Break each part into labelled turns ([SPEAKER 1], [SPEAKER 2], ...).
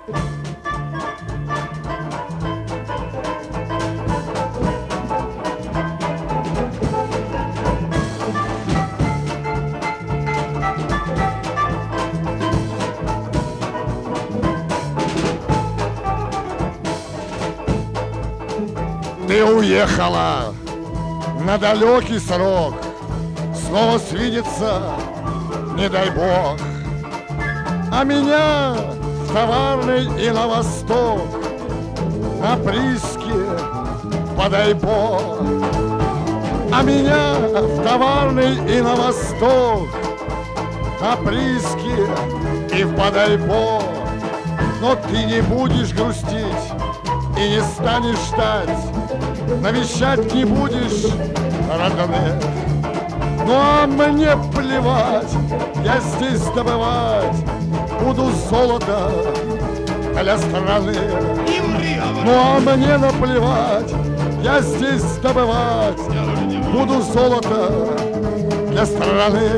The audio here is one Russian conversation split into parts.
[SPEAKER 1] Ты уехала на далекий срок, снова свидеться, не дай бог. А меня в товарный и на восток, на прииске, подай бог. А меня в товарный и на восток, на прииске и в подай бог. Но ты не будешь грустить и не станешь ждать, навещать не будешь родных. Ну а мне плевать, я здесь добывать буду золото для страны. Ну а мне наплевать, я здесь добывать буду золото для страны.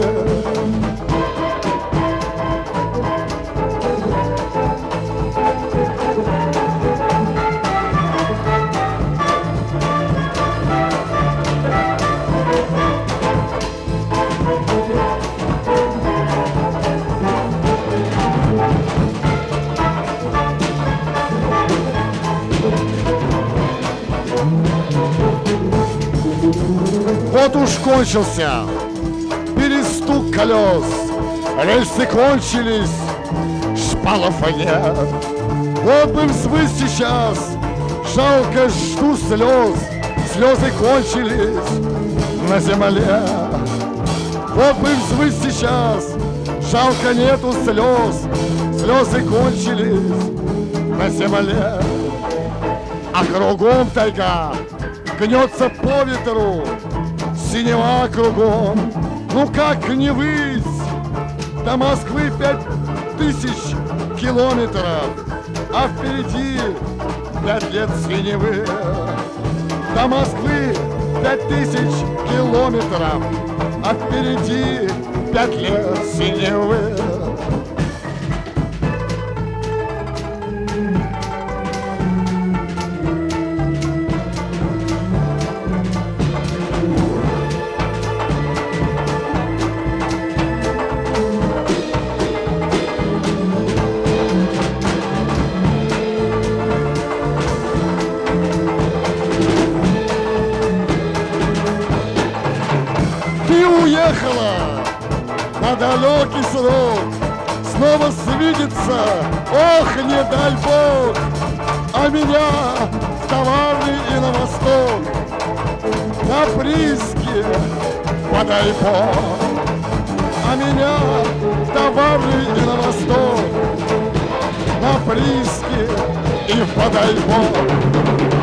[SPEAKER 1] Вот уж кончился перестук колес, рельсы кончились, шпалов нет. Вот бы взвыть сейчас, жалко, жду слез, слезы кончились на земле. Вот бы взвыть сейчас, жалко, нету слез, слезы кончились на земле. А кругом тайга гнется по ветру, синева кругом, ну как не выйти? До Москвы 5000 километров, а впереди 5 лет синевы. До Москвы 5000 километров, а впереди 5 лет синевы. Уехала на далекий срок, снова свидеться, ох, не дай бог. А меня в товарный и на восток, на прииске, подай бог. А меня в товарный и на восток, на прииске и в подай бог.